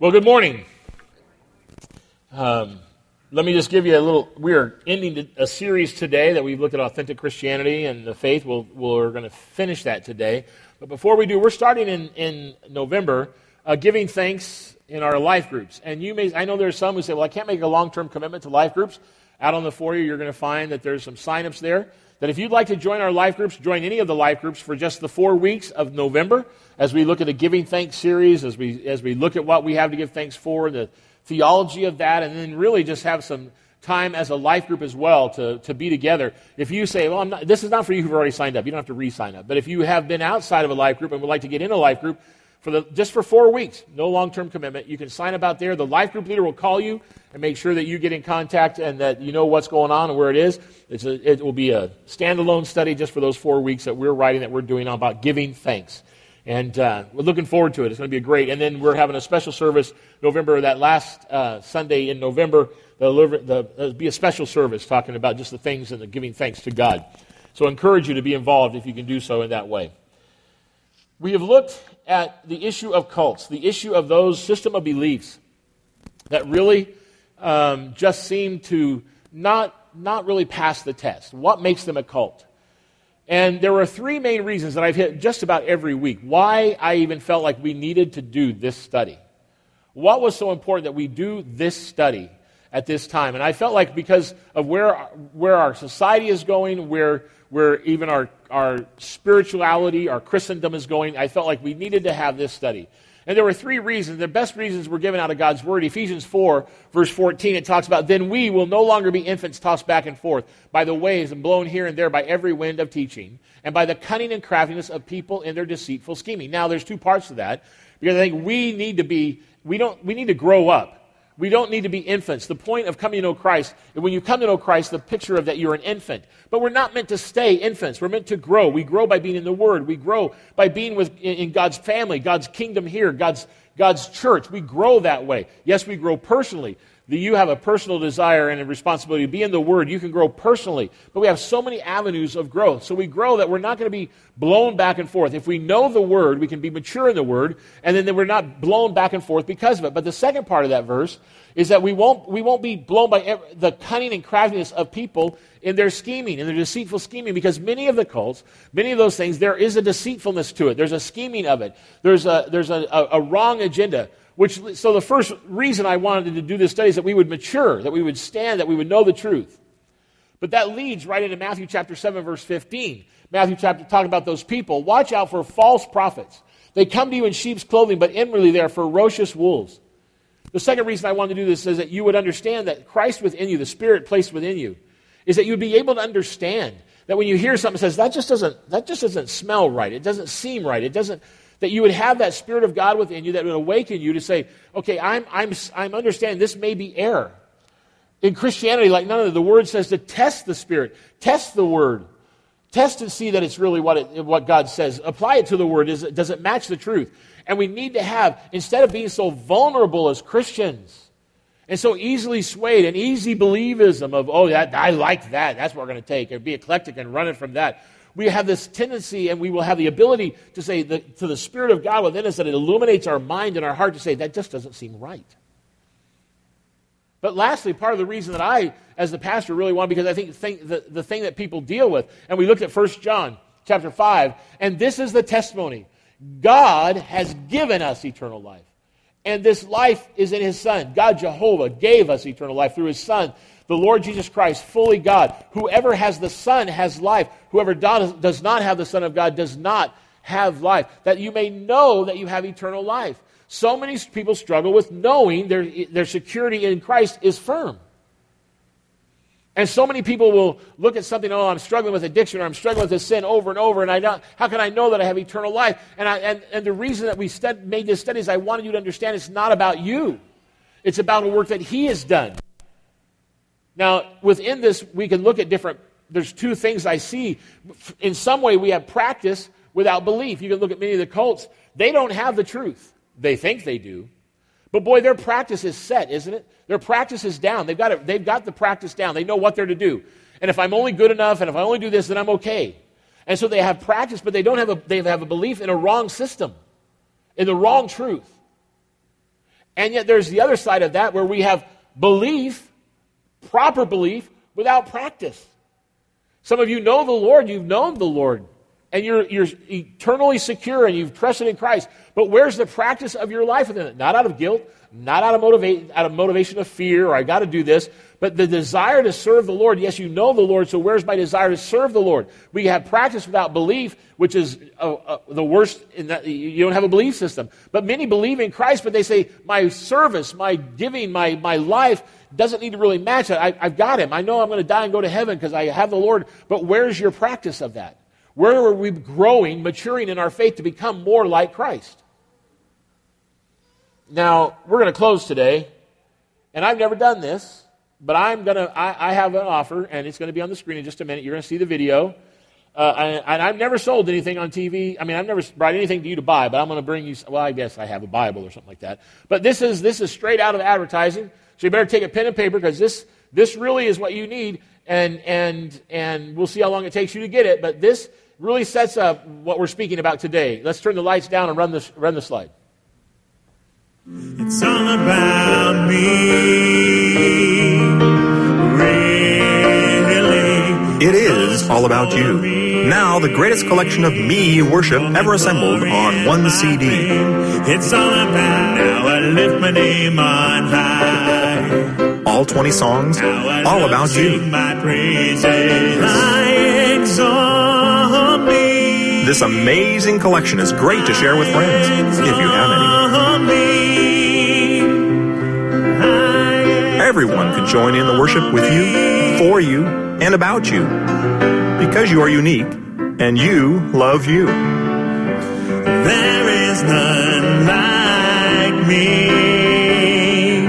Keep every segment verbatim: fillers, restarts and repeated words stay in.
Well, good morning. Um, let me just give you a little, we are ending a series today that we've looked at authentic Christianity and the faith. We'll, we're going to finish that today. But before we do, we're starting in, in November, uh, giving thanks in our life groups. And you may, I know there's some who say, well, I can't make a long-term commitment to life groups. Out on the foyer, you're going to find that there's some sign-ups there. That if you'd like to join our life groups, join any of the life groups for just the four weeks of November as we look at a giving thanks series, as we as we look at what we have to give thanks for, the theology of that, and then really just have some time as a life group as well to, to be together. If you say, well, I'm not, this is not for you who've already signed up. You don't have to re-sign up. But if you have been outside of a life group and would like to get in a life group, for the just for four weeks, no long-term commitment, you can sign up out there. The life group leader will call you and make sure that you get in contact and that you know what's going on and where it is. It's a, it will be a standalone study just for those four weeks that we're writing, that we're doing about giving thanks. And uh, we're looking forward to it. It's going to be great. And then we're having a special service November, that last uh, Sunday in November. There'll, the, there'll be a special service talking about just the things and the giving thanks to God. So I encourage you to be involved if you can do so in that way. We have looked at the issue of cults, the issue of those system of beliefs that really um, just seem to not, not really pass the test. What makes them a cult? And there were three main reasons that I've hit just about every week why I even felt like we needed to do this study. What was so important that we do this study at this time? And I felt like because of where, where our society is going, where where even our, our spirituality, our Christendom is going, I felt like we needed to have this study. And there were three reasons. The best reasons were given out of God's Word. Ephesians four, verse fourteen, it talks about, then we will no longer be infants tossed back and forth by the waves and blown here and there by every wind of teaching, and by the cunning and craftiness of people in their deceitful scheming. Now, there's two parts to that, because I think we need to be, we don't, we need to grow up. We don't need to be infants. The point of coming to know Christ, when you come to know Christ, the picture of that you're an infant. But we're not meant to stay infants. We're meant to grow. We grow by being in the Word. We grow by being with in, in God's family, God's kingdom here, God's God's church. We grow that way. Yes, we grow personally. The, you have a personal desire and a responsibility to be in the Word. You can grow personally. But we have so many avenues of growth. So we grow that we're not going to be blown back and forth. If we know the Word, we can be mature in the Word, and then we're not blown back and forth because of it. But the second part of that verse is that we won't we won't be blown by every, the cunning and craftiness of people in their scheming, in their deceitful scheming, because many of the cults, many of those things, there is a deceitfulness to it. There's a scheming of it. There's a there's a, a, a wrong agenda. Which so the first reason I wanted to do this study is that we would mature, that we would stand, that we would know the truth. But that leads right into Matthew chapter seven, verse fifteen. Matthew chapter talking about those people. Watch out for false prophets. They come to you in sheep's clothing, but inwardly they are ferocious wolves. The second reason I wanted to do this is that you would understand that Christ within you, the Spirit placed within you, is that you would be able to understand that when you hear something that says, that just doesn't, that just doesn't smell right, it doesn't seem right, it doesn't, that you would have that Spirit of God within you that would awaken you to say, okay, I'm, I'm, I'm understanding this may be error. In Christianity, like none of the Word says to test the Spirit, test the Word, test and see that it's really what it, what God says. Apply it to the Word. Is it, does it match the truth? And we need to have, instead of being so vulnerable as Christians and so easily swayed, an easy believism of, oh, that I like that, that's what we're going to take, and be eclectic and run it from that. We have this tendency, and we will have the ability to say the, to the Spirit of God within us that it illuminates our mind and our heart to say, that just doesn't seem right. But lastly, part of the reason that I, as the pastor, really want, because I think, think the, the thing that people deal with, and we looked at First John chapter five, and this is the testimony. God has given us eternal life. And this life is in His Son. God Jehovah gave us eternal life through His Son, the Lord Jesus Christ, fully God. Whoever has the Son has life. Whoever does not have the Son of God does not have life. That you may know that you have eternal life. So many people struggle with knowing their, their security in Christ is firm. And so many people will look at something, oh, I'm struggling with addiction, or I'm struggling with this sin over and over, and I don't, how can I know that I have eternal life? And, I, and, and the reason that we stud, made this study is I wanted you to understand it's not about you. It's about a work that He has done. Now, within this, we can look at different, there's two things I see. In some way, we have practice without belief. You can look at many of the cults. They don't have the truth. They think they do. But boy, their practice is set, isn't it? Their practice is down. They've got it, they've got the practice down. They know what they're to do. And if I'm only good enough, and if I only do this, then I'm okay. And so they have practice, but they don't have a, they have a belief in a wrong system, in the wrong truth. And yet there's the other side of that where we have belief, proper belief, without practice. Some of you know the Lord, you've known the Lord, and you're, you're eternally secure and you've trusted in Christ. But where's the practice of your life within it? Not out of guilt, not out of, motivate, out of motivation of fear, or I got to do this, but the desire to serve the Lord. Yes, you know the Lord, so where's my desire to serve the Lord? We have practice without belief, which is uh, uh, the worst, in that you don't have a belief system. But many believe in Christ, but they say, my service, my giving, my, my life doesn't need to really match that. I, I've got him. I know I'm going to die and go to heaven because I have the Lord. But where's your practice of that? Where are we growing, maturing in our faith to become more like Christ? Now, we're going to close today, and I've never done this, but I'm going to, I, I have an offer, and it's going to be on the screen in just a minute. You're going to see the video. Uh, and, and I've never sold anything on T V. I mean, I've never brought anything to you to buy, but I'm going to bring you, well, I guess I have a Bible or something like that. But this is this is straight out of advertising, so you better take a pen and paper because this this really is what you need, and and and we'll see how long it takes you to get it, but this really sets up what we're speaking about today. Let's turn the lights down and run this run the slide. It's all about me, really. It is all about you. Now, the greatest collection of me worship ever assembled on one C D. It's all about now I lift my name on high. All twenty songs, all about you. My praises, I exalt me. This amazing collection is great to share with friends, if you have any. Everyone can join in the worship with you, for you, and about you. Because you are unique, and you love you. There is none like me.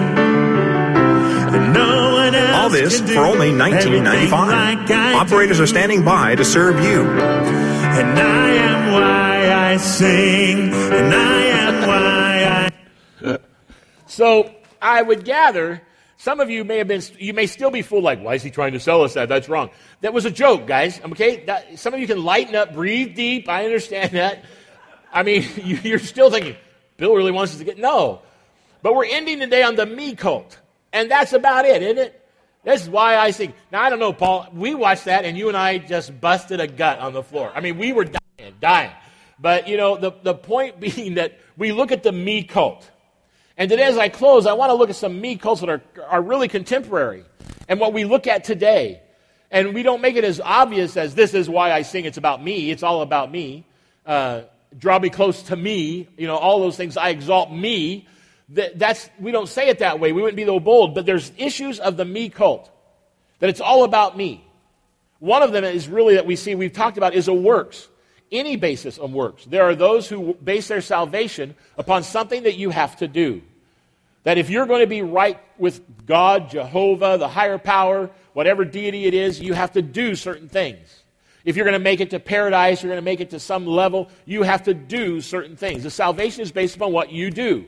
No one else. All this for only nineteen ninety-five dollars. Like Operators are standing by to serve you. And I am why I sing, and I am why I... So, I would gather... Some of you may have been, you may still be fooled like, why is he trying to sell us that? That's wrong. That was a joke, guys. Okay? That, some of you can lighten up, breathe deep. I understand that. I mean, you, you're still thinking, Bill really wants us to get, no. But we're ending today on the me cult. And that's about it, isn't it? This is why I sing. Now, I don't know, Paul. We watched that, and you and I just busted a gut on the floor. I mean, we were dying, dying. But, you know, the, the point being that we look at the me cult. And today as I close, I want to look at some me cults that are, are really contemporary and what we look at today. And we don't make it as obvious as this is why I sing, it's about me, it's all about me. Uh, draw me close to me, you know, all those things, I exalt me. That, that's, we don't say it that way, we wouldn't be so bold, but there's issues of the me cult, that it's all about me. One of them is really that we see, we've talked about, is a works. Any basis on works. There are those who base their salvation upon something that you have to do. That if you're going to be right with God, Jehovah, the higher power, whatever deity it is, you have to do certain things. If you're going to make it to paradise, you're going to make it to some level, you have to do certain things. The salvation is based upon what you do.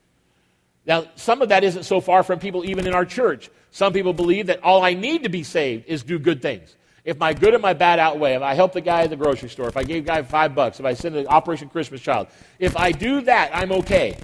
Now, some of that isn't so far from people even in our church. Some people believe that all I need to be saved is do good things. If my good and my bad outweigh, if I help the guy at the grocery store, if I gave the guy five bucks, if I send an Operation Christmas Child, if I do that, I'm okay.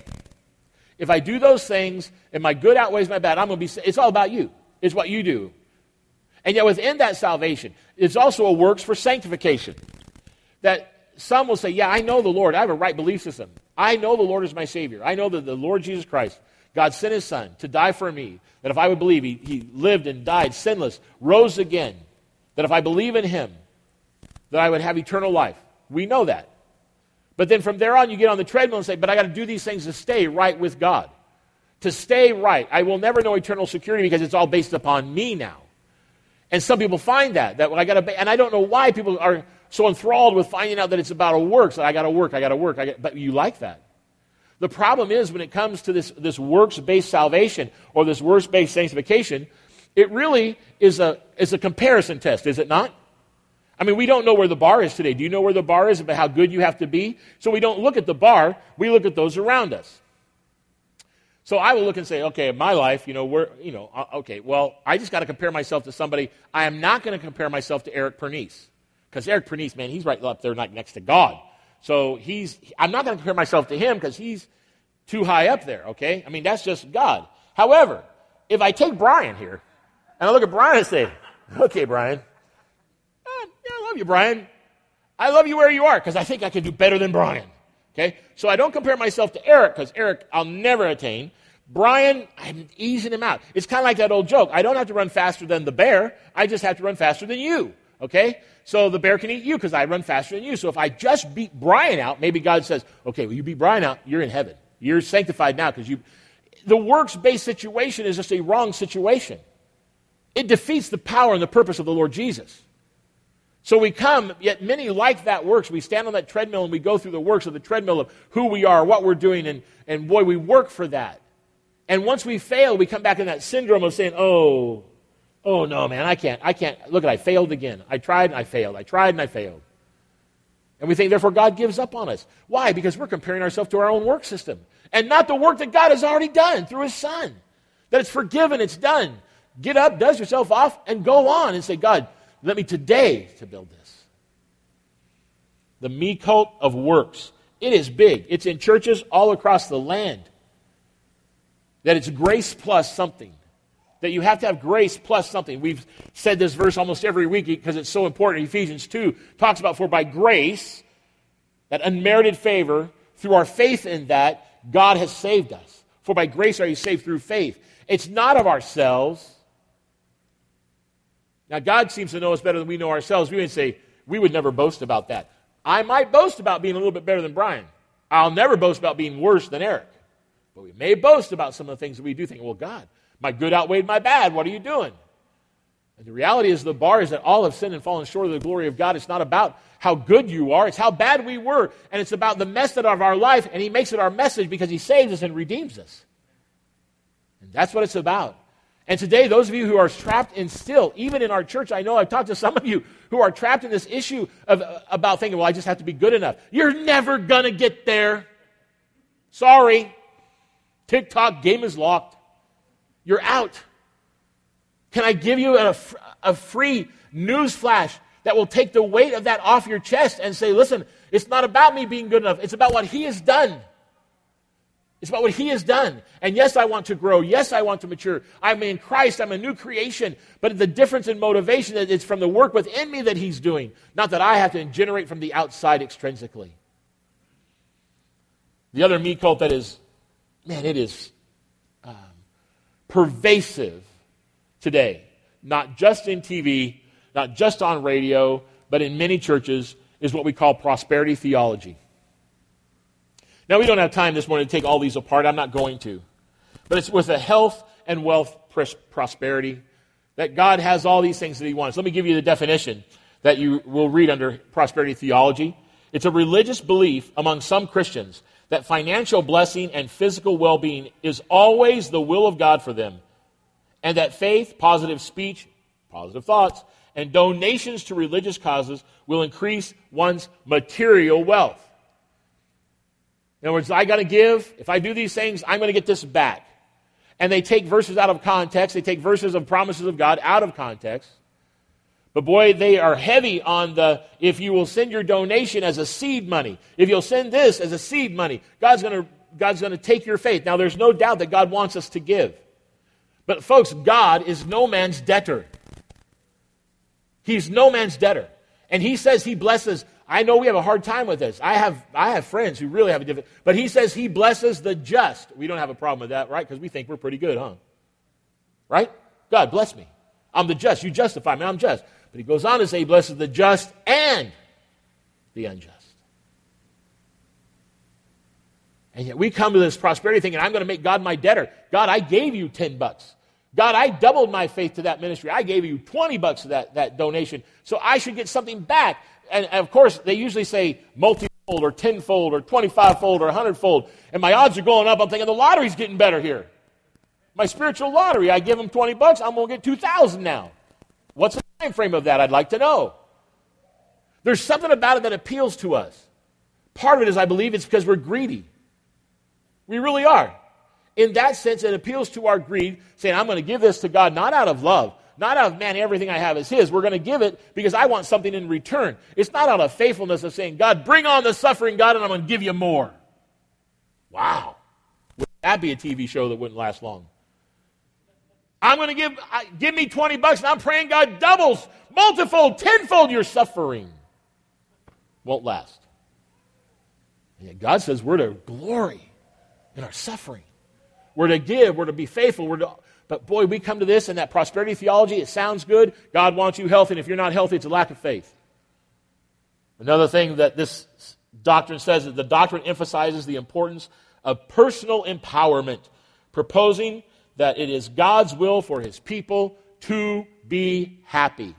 If I do those things and my good outweighs my bad, I'm going to be, it's all about you. It's what you do. And yet within that salvation, it's also a works for sanctification. That some will say, yeah, I know the Lord. I have a right belief system. I know the Lord is my Savior. I know that the Lord Jesus Christ, God sent His Son to die for me. That if I would believe, He, he lived and died sinless, rose again. That if I believe in Him, that I would have eternal life. We know that. But then from there on, you get on the treadmill and say, but I got to do these things to stay right with God. To stay right. I will never know eternal security because it's all based upon me now. And some people find that. that I got to, and I don't know why people are so enthralled with finding out that it's about a work. So I got to work, I got to work. I got, but you like that. The problem is when it comes to this, this works-based salvation or this works-based sanctification, it really is a, is a comparison test, is it not? I mean, we don't know where the bar is today. Do you know where the bar is about how good you have to be? So we don't look at the bar, we look at those around us. So I will look and say, okay, in my life, you know, we're, you know, okay, well, I just got to compare myself to somebody. I am not going to compare myself to Eric Pernice. Because Eric Pernice, man, he's right up there like next to God. So he's, I'm not going to compare myself to him because he's, too high up there, okay? I mean, that's just God. However, if I take Brian here, and I look at Brian and say, okay, Brian, uh, yeah, I love you, Brian. I love you where you are because I think I can do better than Brian, okay? So I don't compare myself to Eric because Eric, I'll never attain. Brian, I'm easing him out. It's kind of like that old joke. I don't have to run faster than the bear. I just have to run faster than you, okay? So the bear can eat you because I run faster than you. So if I just beat Brian out, maybe God says, okay, well, you beat Brian out, you're in heaven. You're sanctified now because you... The works-based situation is just a wrong situation. It defeats the power and the purpose of the Lord Jesus. So we come, yet many like that works. We stand on that treadmill and we go through the works of the treadmill of who we are, what we're doing, and, and boy, we work for that. And once we fail, we come back in that syndrome of saying, oh, oh no, man, I can't, I can't. Look, I failed again. I tried and I failed. I tried and I failed. And we think, therefore, God gives up on us. Why? Because we're comparing ourselves to our own work system and not the work that God has already done through His Son. That it's forgiven, it's done. Get up, dust yourself off, and go on and say, God, let me today to build this. The me cult of works. It is big. It's in churches all across the land. That it's grace plus something. That you have to have grace plus something. We've said this verse almost every week because it's so important. Ephesians two talks about, for by grace, that unmerited favor, through our faith in that, God has saved us. For by grace are you saved through faith. It's not of ourselves. Now, God seems to know us better than we know ourselves. We would say, we would never boast about that. I might boast about being a little bit better than Brian. I'll never boast about being worse than Eric. But we may boast about some of the things that we do think, well, God, my good outweighed my bad. What are you doing? And the reality is the bar is that all have sinned and fallen short of the glory of God. It's not about how good you are. It's how bad we were. And it's about the mess that of our life. And He makes it our message because He saves us and redeems us. And that's what it's about. And today, those of you who are trapped in still, even in our church, I know I've talked to some of you who are trapped in this issue of uh, about thinking, well, I just have to be good enough. You're never going to get there. Sorry. TikTok game is locked. You're out. Can I give you a, a free news flash that will take the weight of that off your chest and say, listen, it's not about me being good enough. It's about what He has done. It's about what He has done. And yes, I want to grow. Yes, I want to mature. I'm in Christ. I'm a new creation. But the difference in motivation is it's from the work within me that He's doing, not that I have to generate from the outside extrinsically. The other me cult that is, man, it is um, pervasive today, not just in T V, not just on radio, but in many churches, is what we call prosperity theology. Now, we don't have time this morning to take all these apart. I'm not going to. But it's with a health and wealth pros- prosperity that God has all these things that He wants. Let me give you the definition that you will read under prosperity theology. It's a religious belief among some Christians that financial blessing and physical well-being is always the will of God for them, and that faith, positive speech, positive thoughts, and donations to religious causes will increase one's material wealth. In other words, I got to give. If I do these things, I'm going to get this back. And they take verses out of context. They take verses of promises of God out of context. But boy, they are heavy on the, if you will send your donation as a seed money, if you'll send this as a seed money, God's going to, God's going to take your faith. Now, there's no doubt that God wants us to give. But folks, God is no man's debtor. He's no man's debtor. And He says He blesses. I know we have a hard time with this. I have I have friends who really have a different, but He says He blesses the just. We don't have a problem with that, right? Because we think we're pretty good, huh? Right? God, bless me. I'm the just. You justify me. I'm just. But He goes on to say He blesses the just and the unjust. And yet we come to this prosperity thing, and I'm going to make God my debtor. God, I gave you ten bucks. God, I doubled my faith to that ministry. I gave you twenty bucks to that, that donation, so I should get something back. And, and of course, they usually say multi-fold or tenfold or twenty-five-fold or one hundred-fold. And my odds are going up. I'm thinking the lottery's getting better here. My spiritual lottery, I give them twenty bucks, I'm going to get two thousand now. What's the time frame of that? I'd like to know. There's something about it that appeals to us. Part of it is, I believe, it's because we're greedy. We really are. In that sense, it appeals to our greed, saying, I'm going to give this to God, not out of love, not out of, man, everything I have is His. We're going to give it because I want something in return. It's not out of faithfulness of saying, God, bring on the suffering, God, and I'm going to give you more. Wow. That'd be a T V show that wouldn't last long. I'm going to give, uh, give me twenty bucks, and I'm praying God doubles, multifold, tenfold your suffering. Won't last. And yet God says we're to glory in our suffering. We're to give, we're to be faithful, we're to, but boy, we come to this and that prosperity theology, it sounds good. God wants you healthy, and if you're not healthy, it's a lack of faith. Another thing that this doctrine says is the doctrine emphasizes the importance of personal empowerment, proposing that it is God's will for his people to be happy.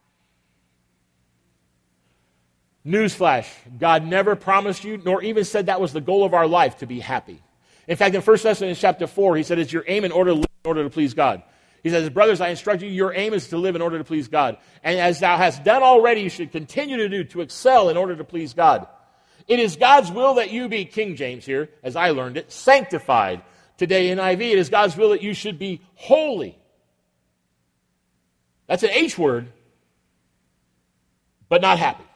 Newsflash, God never promised you, nor even said that was the goal of our life, to be happy. In fact, in First Thessalonians chapter four, he said, it's your aim in order to live in order to please God. He says, brothers, I instruct you, your aim is to live in order to please God. And as thou hast done already, you should continue to do, to excel in order to please God. It is God's will that you be, King James here, as I learned it, sanctified. Today, N I V, it is God's will that you should be holy. That's an H word, but not happy.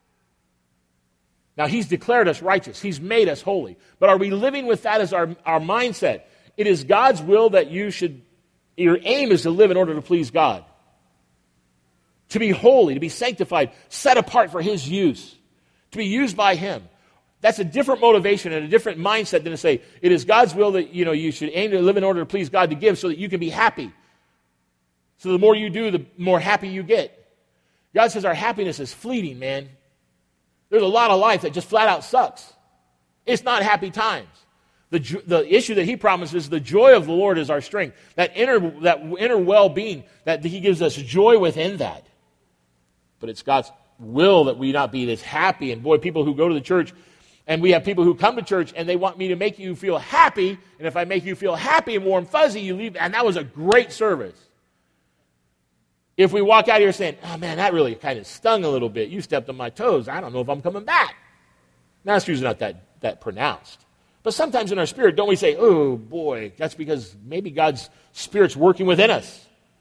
Now, he's declared us righteous. He's made us holy. But are we living with that as our, our mindset? It is God's will that you should, your aim is to live in order to please God. To be holy, to be sanctified, set apart for his use, to be used by him. That's a different motivation and a different mindset than to say, it is God's will that you know you should aim to live in order to please God, to give so that you can be happy. So the more you do, the more happy you get. God says our happiness is fleeting, man. There's a lot of life that just flat out sucks. It's not happy times. The, the issue that he promises, the joy of the Lord is our strength. That inner, that inner well-being, that he gives us joy within that. But it's God's will that we not be this happy. And boy, people who go to the church, and we have people who come to church and they want me to make you feel happy. And if I make you feel happy and warm fuzzy, you leave. And that was a great service. If we walk out here saying, oh man, that really kind of stung a little bit. You stepped on my toes. I don't know if I'm coming back. Now, it's usually not that, that pronounced. But sometimes in our spirit, don't we say, oh boy, that's because maybe God's Spirit's working within us.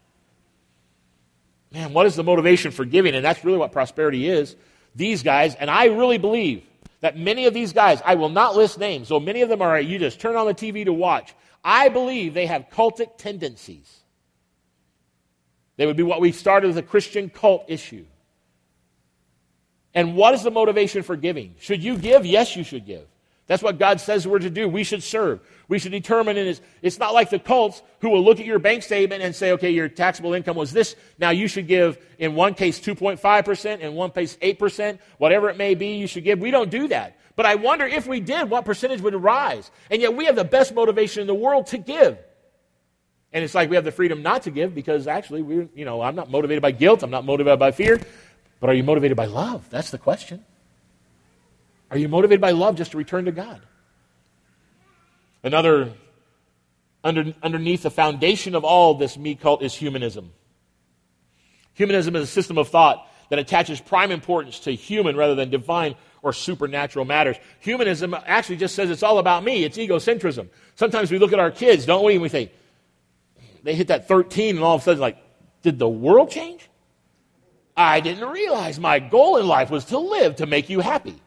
Man, what is the motivation for giving? And that's really what prosperity is. These guys, and I really believe that many of these guys, I will not list names, so many of them are, you just turn on the T V to watch. I believe they have cultic tendencies. They would be what we started as a Christian cult issue. And what is the motivation for giving? Should you give? Yes, you should give. That's what God says we're to do. We should serve. We should determine it is, it's not like the cults who will look at your bank statement and say, okay, your taxable income was this. Now you should give, in one case, two point five percent, in one case, eight percent. Whatever it may be, you should give. We don't do that. But I wonder if we did, what percentage would rise? And yet we have the best motivation in the world to give. And it's like we have the freedom not to give because actually, we, you know, I'm not motivated by guilt. I'm not motivated by fear. But are you motivated by love? That's the question. Are you motivated by love just to return to God? Another, under, underneath the foundation of all this me cult is humanism. Humanism is a system of thought that attaches prime importance to human rather than divine or supernatural matters. Humanism actually just says it's all about me. It's egocentrism. Sometimes we look at our kids, don't we, and we think, they hit that thirteen and all of a sudden like, did the world change? I didn't realize my goal in life was to live to make you happy.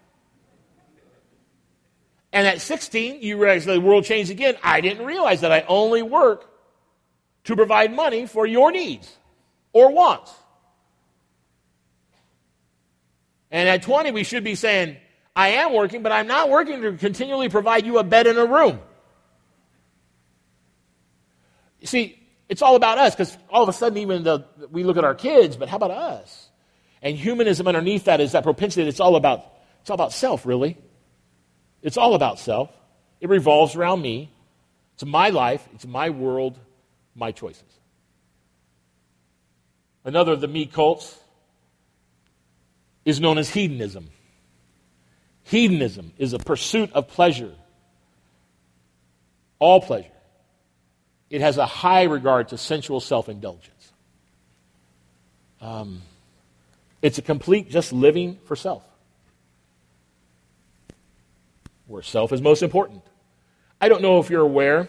And at sixteen, you realize the world changed again. I didn't realize that I only work to provide money for your needs or wants. And at twenty, we should be saying, I am working, but I'm not working to continually provide you a bed and a room. You see, it's all about us, because all of a sudden even the, we look at our kids, but how about us? And humanism underneath that is that propensity that it's all about, it's all about self, really. It's all about self. It revolves around me. It's my life. It's my world, my choices. Another of the me cults is known as hedonism. Hedonism is a pursuit of pleasure. All pleasure. It has a high regard to sensual self-indulgence. Um, it's a complete just living for self. Where self is most important. I don't know if you're aware.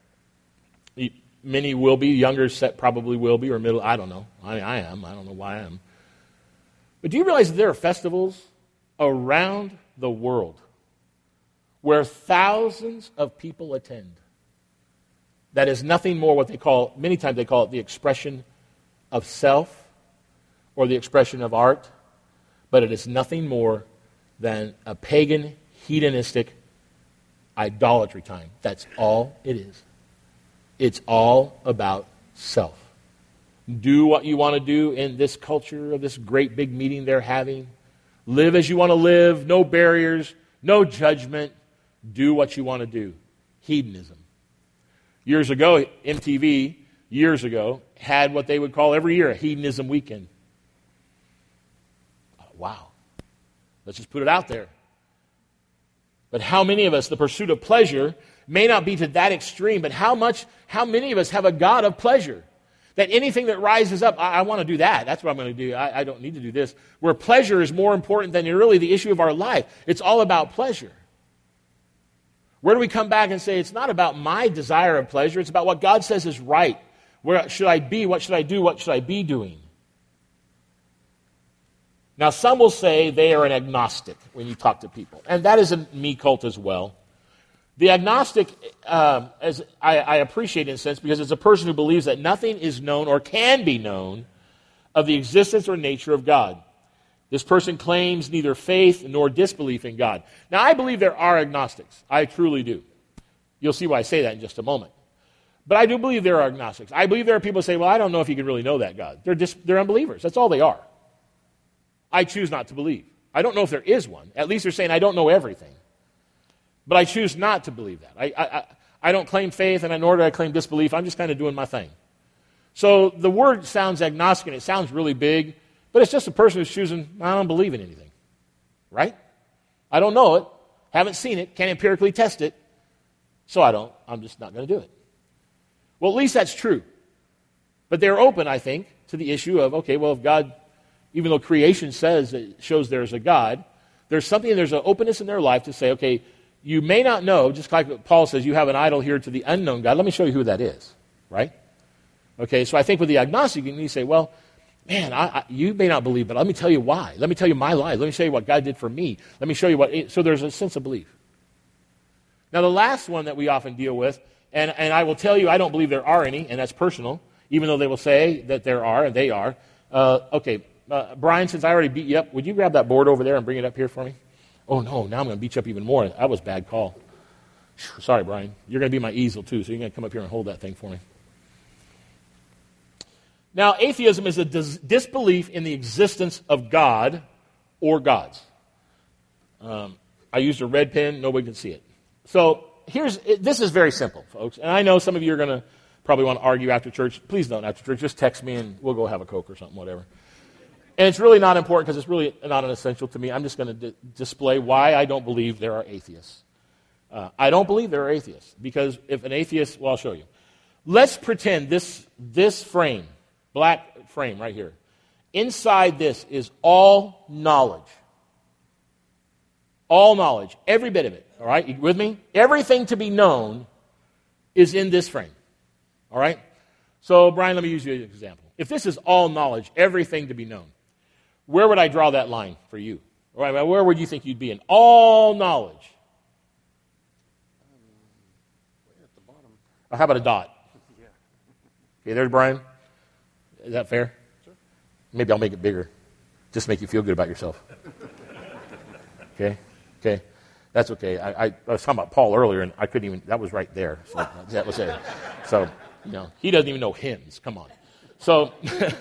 Many will be. Younger set probably will be, or middle. I don't know. I, I am. I don't know why I am. But do you realize that there are festivals around the world where thousands of people attend? that is nothing more what they call, many times they call it the expression of self or the expression of art, but it is nothing more than a pagan, hedonistic idolatry time. That's all it is. It's all about self. Do what you want to do in this culture of this great big meeting they're having. Live as you want to live, no barriers, no judgment. Do what you want to do. Hedonism. Years ago, M T V, years ago, had what they would call every year a hedonism weekend. Oh, wow. Let's just put it out there. But how many of us, the pursuit of pleasure may not be to that extreme, but how much, how many of us have a God of pleasure? That anything that rises up, I, I want to do that. That's what I'm going to do. I, I don't need to do this. Where pleasure is more important than really the issue of our life. It's all about pleasure. Where do we come back and say, it's not about my desire of pleasure, it's about what God says is right. Where should I be? What should I do? What should I be doing? Now, some will say they are an agnostic when you talk to people. And that is a me cult as well. The agnostic, um, as I, I appreciate in a sense, because it's a person who believes that nothing is known or can be known of the existence or nature of God. This person claims neither faith nor disbelief in God. Now, I believe there are agnostics. I truly do. You'll see why I say that in just a moment. But I do believe there are agnostics. I believe there are people who say, well, I don't know if you can really know that God. They're just, they're unbelievers. That's all they are. I choose not to believe. I don't know if there is one. At least they're saying, I don't know everything. But I choose not to believe that. I, I, I don't claim faith, and nor do I claim disbelief. I'm just kind of doing my thing. So the word sounds agnostic, and it sounds really big, but it's just a person who's choosing, I don't believe in anything. Right? I don't know it, haven't seen it, can't empirically test it, so I don't, I'm just not going to do it. Well, at least that's true. But they're open, I think, to the issue of, okay, well, if God, even though creation says that it shows there's a God, there's something, there's an openness in their life to say, okay, you may not know, just like Paul says, you have an idol here to the unknown God. Let me show you who that is, right? Okay, so I think with the agnostic, you can say, well, man, I, I, you may not believe, but let me tell you why. Let me tell you my life. Let me show you what God did for me. Let me show you what, it, so there's a sense of belief. Now, the last one that we often deal with, and, and I will tell you, I don't believe there are any, and that's personal, even though they will say that there are, and they are. Uh, okay, uh, Brian, since I already beat you up, would you grab that board over there and bring it up here for me? Oh, no, now I'm going to beat you up even more. That was a bad call. Sorry, Brian. You're going to be my easel, too, so you're going to come up here and hold that thing for me. Now, atheism is a dis- disbelief in the existence of God or gods. Um, I used a red pen. Nobody can see it. So here's it, this is very simple, folks. And I know some of you are going to probably want to argue after church. Please don't after church. Just text me, and we'll go have a Coke or something, whatever. And it's really not important because it's really not an essential to me. I'm just going to di- display why I don't believe there are atheists. Uh, I don't believe there are atheists because if an atheist, well, I'll show you. Let's pretend this, this frame, black frame right here, inside this is all knowledge. All knowledge, every bit of it, all right? You with me? Everything to be known is in this frame, all right? So, Brian, let me use you as an example. If this is all knowledge, everything to be known, where would I draw that line for you? All right, where would you think you'd be in all knowledge? Um, way at the bottom. Or how about a dot? Yeah. Okay, there's Brian. Is that fair? Sure. Maybe I'll make it bigger. Just make you feel good about yourself. Okay? Okay. That's okay. I, I, I was talking about Paul earlier, and I couldn't even, that was right there. So that was it. So, you know, he doesn't even know hymns. Come on. So,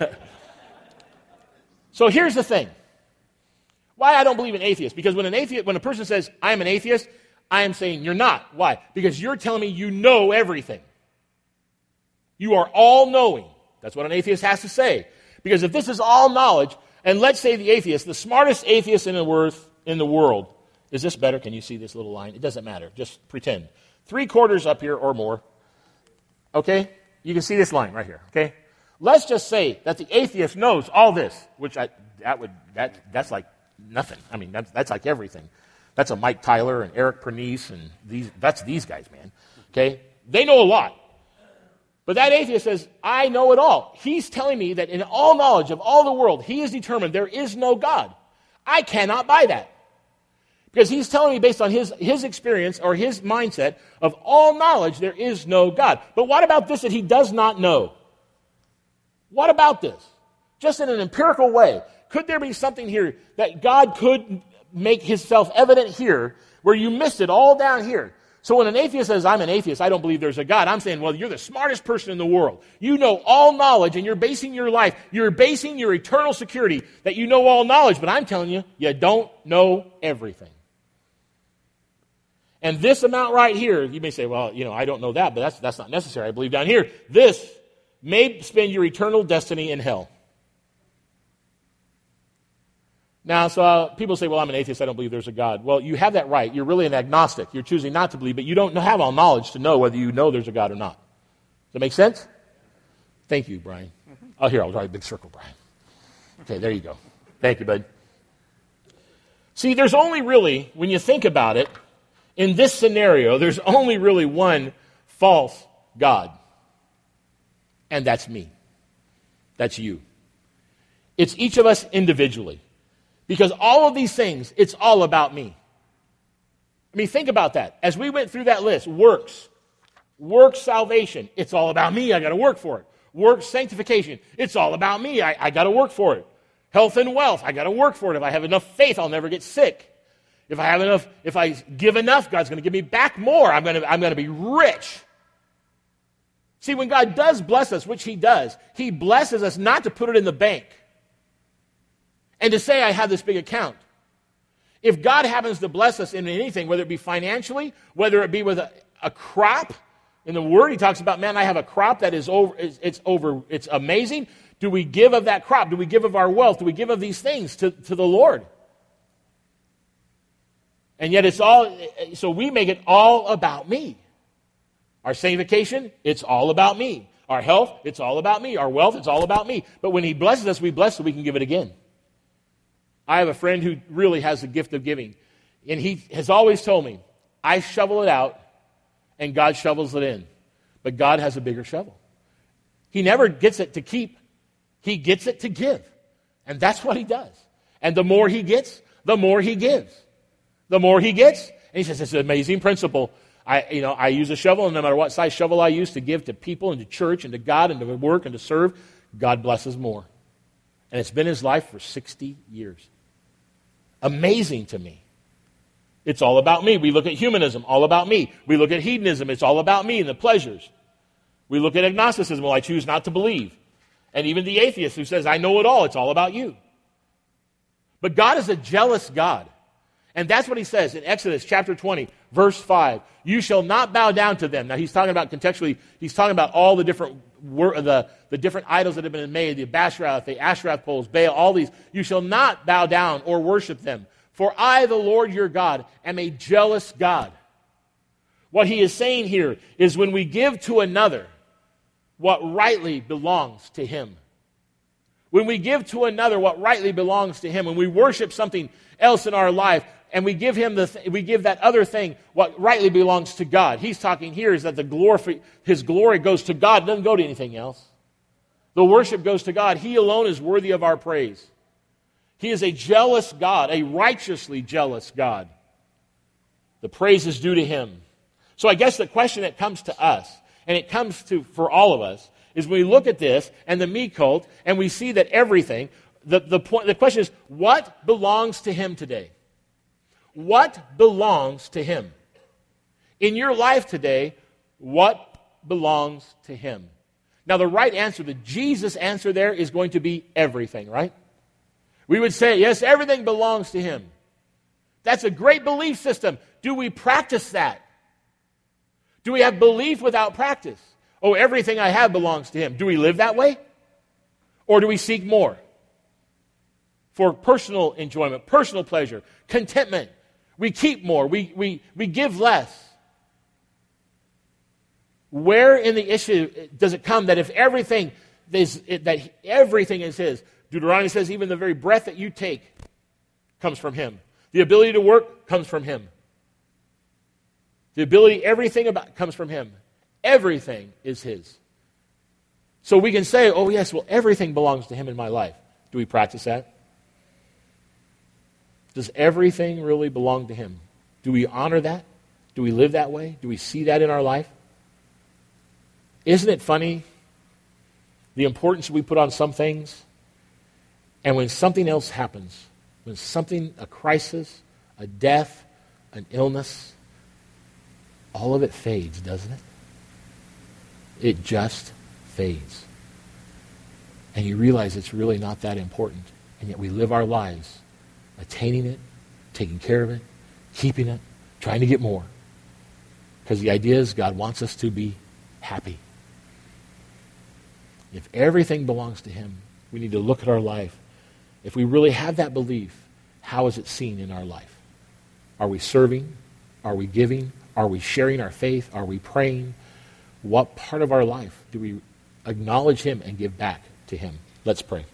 so here's the thing. Why I don't believe in atheists. Because when an atheist, when a person says, I am an atheist, I am saying you're not. Why? Because you're telling me you know everything. You are all-knowing. That's what an atheist has to say. Because if this is all knowledge, and let's say the atheist, the smartest atheist in the, worth, in the world, is this better? Can you see this little line? It doesn't matter. Just pretend. Three quarters up here or more. Okay? You can see this line right here. Okay? Let's just say that the atheist knows all this, which I, that would that that's like nothing. I mean, that's, that's like everything. That's a Mike Tyler and Eric Pernice and these. That's these guys, man. Okay? They know a lot. But that atheist says, I know it all. He's telling me that in all knowledge of all the world, he has determined there is no God. I cannot buy that. Because he's telling me based on his, his experience or his mindset of all knowledge, there is no God. But what about this that he does not know? What about this? Just in an empirical way, could there be something here that God could make himself evident here where you missed it all down here? So when an atheist says, I'm an atheist, I don't believe there's a God, I'm saying, well, you're the smartest person in the world. You know all knowledge, and you're basing your life, you're basing your eternal security that you know all knowledge, but I'm telling you, you don't know everything. And this amount right here, you may say, well, you know, I don't know that, but that's, that's not necessary. I believe down here, this may spend your eternal destiny in hell. Now, so uh, people say, well, I'm an atheist, I don't believe there's a God. Well, you have that right. You're really an agnostic. You're choosing not to believe, but you don't have all knowledge to know whether you know there's a God or not. Does that make sense? Thank you, Brian. Mm-hmm. Oh, here, I'll draw a big circle, Brian. Okay, there you go. Thank you, bud. See, there's only really, when you think about it, in this scenario, there's only really one false God. And that's me. That's you. It's each of us individually. Because all of these things, it's all about me. I mean, think about that. As we went through that list, works, works salvation, it's all about me, I got to work for it. Works sanctification, it's all about me, I, I got to work for it. Health and wealth, I got to work for it. If I have enough faith, I'll never get sick. If I have enough, if I give enough, God's going to give me back more. I'm going to, I'm going to be rich. See, when God does bless us, which he does, he blesses us not to put it in the bank and to say, I have this big account. If God happens to bless us in anything, whether it be financially, whether it be with a, a crop, in the Word he talks about, man, I have a crop that is over, it's, it's over, it's amazing. Do we give of that crop? Do we give of our wealth? Do we give of these things to, to the Lord? And yet it's all, so we make it all about me. Our sanctification, it's all about me. Our health, it's all about me. Our wealth, it's all about me. But when he blesses us, we bless so we can give it again. I have a friend who really has the gift of giving. And he has always told me, I shovel it out and God shovels it in. But God has a bigger shovel. He never gets it to keep. He gets it to give. And that's what he does. And the more he gets, the more he gives. The more he gets, and he says, it's an amazing principle. I, you know, I use a shovel, and no matter what size shovel I use to give to people and to church and to God and to work and to serve, God blesses more. And it's been his life for sixty years. Amazing to me. It's all about me. We look at humanism, all about me. We look at hedonism, it's all about me and the pleasures. We look at agnosticism, well, I choose not to believe. And even the atheist who says, I know it all, it's all about you. But God is a jealous God. And that's what he says in Exodus chapter twenty, verse five. You shall not bow down to them. Now he's talking about contextually, he's talking about all the different the, the different idols that have been made, the Basharoth, the Asheroth poles, Baal, all these. You shall not bow down or worship them. For I, the Lord your God, am a jealous God. What he is saying here is when we give to another what rightly belongs to him. When we give to another what rightly belongs to him, when we worship something else in our life, and we give him the th- we give that other thing what rightly belongs to God. He's talking here is that the glory, his glory goes to God, it doesn't go to anything else. The worship goes to God. He alone is worthy of our praise. He is a jealous God, a righteously jealous God. The praise is due to him. So I guess the question that comes to us, and it comes to for all of us, is when we look at this and the me cult, and we see that everything, the, the point the question is, what belongs to him today? What belongs to him? In your life today, what belongs to him? Now, the right answer, the Jesus answer there is going to be everything, right? We would say, yes, everything belongs to him. That's a great belief system. Do we practice that? Do we have belief without practice? Oh, everything I have belongs to him. Do we live that way? Or do we seek more? For personal enjoyment, personal pleasure, contentment. We keep more. We, we, we give less. Where in the issue does it come that if everything is, that everything is his? Deuteronomy says even the very breath that you take comes from him. The ability to work comes from him. The ability, everything about comes from him. Everything is his. So we can say, oh yes, well everything belongs to him in my life. Do we practice that? Does everything really belong to him? Do we honor that? Do we live that way? Do we see that in our life? Isn't it funny the importance we put on some things? And when something else happens, when something, a crisis, a death, an illness, all of it fades, doesn't it? It just fades. And you realize it's really not that important. And yet we live our lives attaining it, taking care of it, keeping it, trying to get more. Because the idea is God wants us to be happy. If everything belongs to him, we need to look at our life. If we really have that belief, how is it seen in our life? Are we serving? Are we giving? Are we sharing our faith? Are we praying? What part of our life do we acknowledge him and give back to him? Let's pray.